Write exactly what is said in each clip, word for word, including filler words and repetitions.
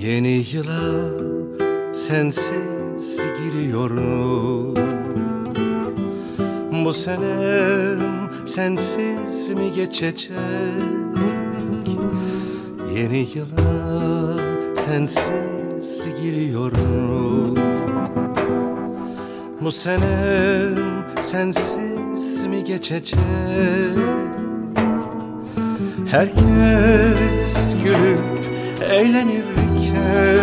Yeni yıla sensiz giriyorum. Bu senem sensiz mi geçecek? Yeni yıla sensiz giriyorum. Bu senem sensiz mi geçecek? Herkes gülüp eğlenirken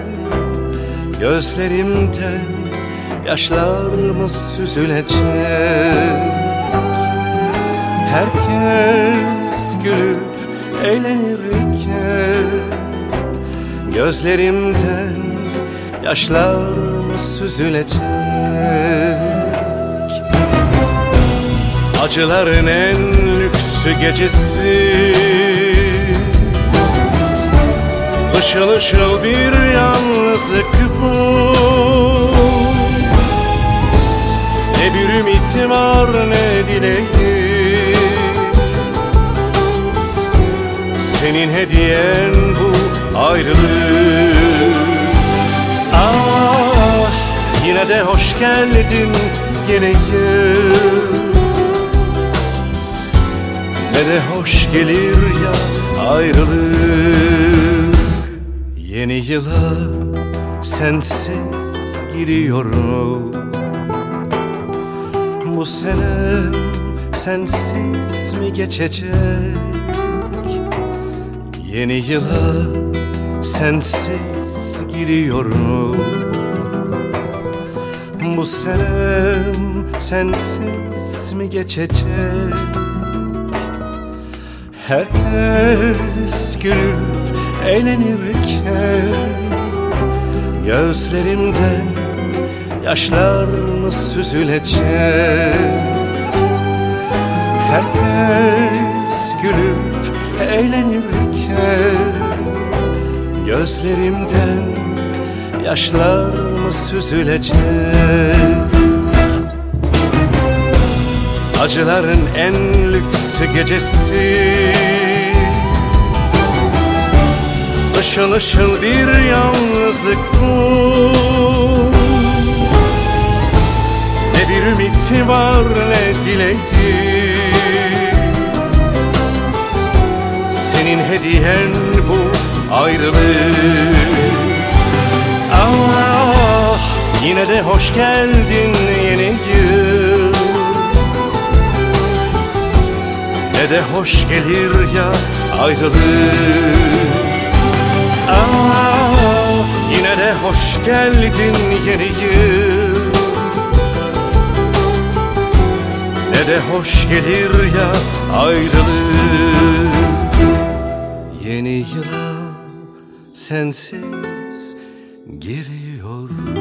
gözlerimden yaşlar mı süzülecek? Herkes gülüp eğlenirken gözlerimden yaşlar mı süzülecek? Acıların en lüksü gecesi, ışıl ışıl bir yalnızlık bu. Ne bir ümit var ne dileğim, senin hediyen bu ayrılık. Ah, yine de hoş geldin yeni yıl. Ne de hoş gelir ya ayrılık. Yeni yıla sensiz giriyorum. Bu senem sensiz mi geçecek? Yeni yıla sensiz giriyorum. Bu senem sensiz mi geçecek? Herkes gülüp eğlenirken gözlerimden yaşlar mı süzülecek? Herkes gülüp eğlenirken gözlerimden yaşlar mı süzülecek? Acıların en lüks gecesi, ışıl ışıl bir yalnızlık bu. Ne bir ümit var ne dileğim, senin hediyen bu ayrılık. Ah, yine de hoş geldin yeni yıl. Ne de hoş gelir ya ayrılık. Ah, yine de hoş geldin yeni yıl. Ne de hoş gelir ya ayrılık. Yeni yıla sensiz giriyorum.